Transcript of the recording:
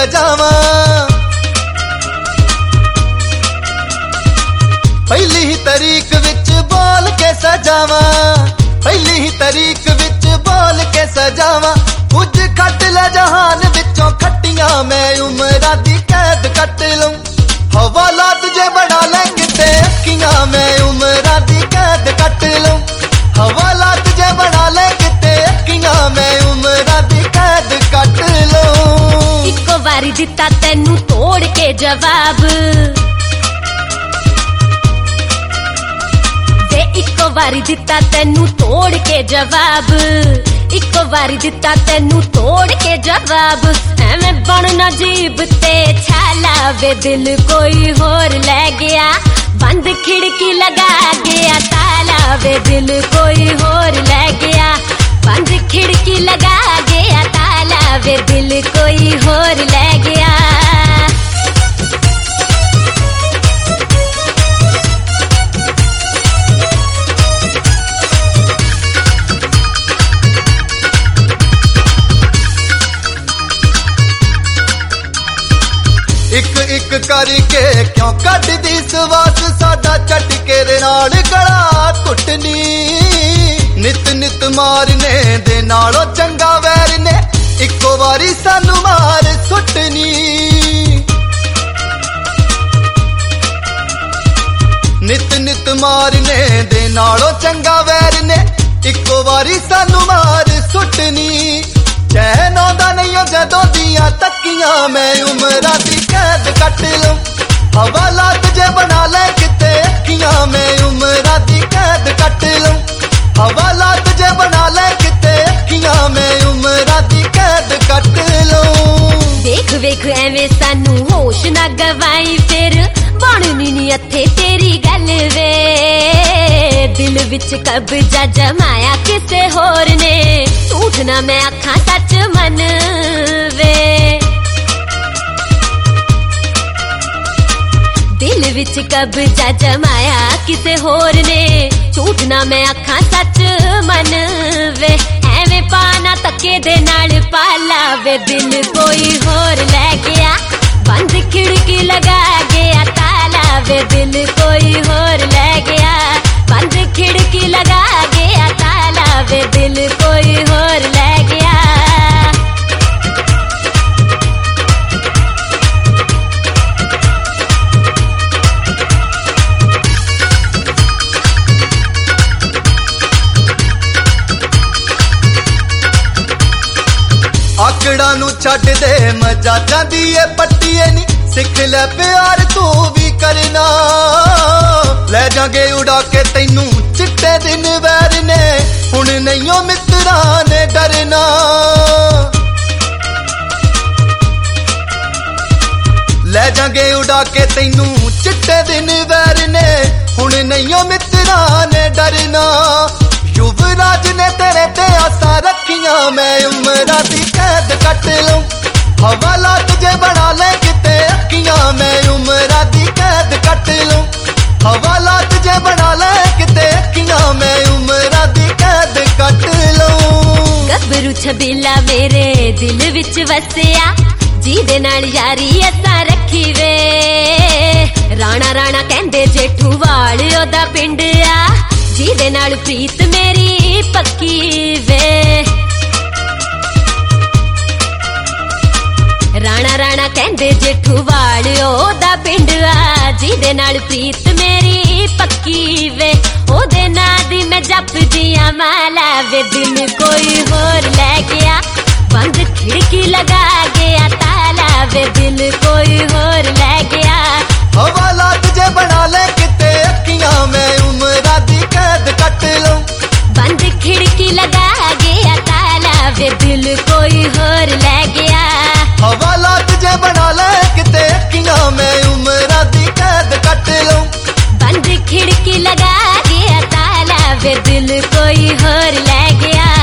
सजावा। पहली ही तारीख विच बोल के सजावा, पहली ही तारीख विच बोल के सजावा। कुछ खट ले जहान विचों खट्टियां मैं उमरां दी कैद कट लूं। हवाला तुझे बना ले किते अखियां मैं उमरां दी कैद कट लूं। हवाला तुझे बना ले किते अखियां मैं उमरां दी कैद कट लूं। इको वारी दिता तैनू तोड़ के जवाब, दे इको वारी दिता तैनू तोड़ के जवाब, इको वारी दिता तैनू तोड़ के जवाब। एवें बनना जीब ते छाला वे दिल कोई होर ले गया। बंद खिड़की लगा गया ताला वे दिल कोई होर ले गया। बंद खिड़की लगा गया ताला वे दिल कोई होर ले गया। एक एक करके क्यों कट दी सवास साडा झटके दे नाल गला घुटनी। नित नित मारने दे नालों चंगा वैर ने इको वारी सानू मार सुटनी। नित नित मारने दे नालों चंगा वैर ने इको वारी सानू मार सुटनी। चैन आंदा नहीं जदों दियां तकियां मैं उमरां दी कैद कट लूं। हवाला तुझे बना ले किते अखियां मैं उमरां दी कैद कट लूं। हवाला तुझे बना ले किते अखियां मैं उमरां दी कैद कट लूं। देख वेख एवें सानू होश ना गवाई फिर बननी नी हथे तेरी गल वे। दिल विच कब्जा जमाया किसे होर ने, झूठ ना मैं आखां सच मन वे। दिल विच कब्जा जमाया किसे होर ने, झूठ ना मैं आखां सच मन वे। एवें पाना तके दे नाल पाला वे दिल कोई होर ले गया। बंद खिड़की लगा गया ताला वे दिल कोई होर ले गया। बंद खिड़की लगा गया ताला वे दिल कोई होर ले गया। आकड़ा नू छड्ड दे मजाजां दी ए पट्टीए नी। सिख ले प्यार तू भी करना, ले जागे उड़ा के तैनू चिट्टे दिन वैर ने। हुण नहीं मित्रां ने डरना, ले जागे उड़ा के तैनू चिट्टे दिन वैर ने। हुण नहीं मित्रां ने डरना। युवराज ने तेरे ते आसा रखियां मैं उमरां दी कैद कट लूं। हवाला तुझे बना ले किते अखियां मैं उमरां दी कैद कट लूं। हवाला तुझे बना ले किते अखियां मैं उमरां दी कैद कट लूं। गबरू छबीला मेरे दिल विच वसिया, जीदे नाल यारी असां रखी वे। राणा राणा कहंदे जेठू वाल ओदा पिंड आ, जीदे नाल प्रीत मेरी पक्की वे। राणा राणा कहंदे जेठू वाल ओदा पिंड आ, जीदे नाल प्रीत मेरी पक्की वे। ओदे नां दी मैं जपदियां माला वे दिल कोई होर ले गया। बंद खिड़की लगा गया ताला वे दिल कोई होर ले गया। हवाला तुझे बना ले किते अखियां मैं उमरां दी कैद कट लूं। बंद खिड़की लगा गया ताला वे दिल कोई होर ले गया। हवाला तुझे बना ले किते अखियां मैं उमरां दी कैद कट लूं। बंद खिड़की लगा गया ताला वे दिल कोई होर ले गया।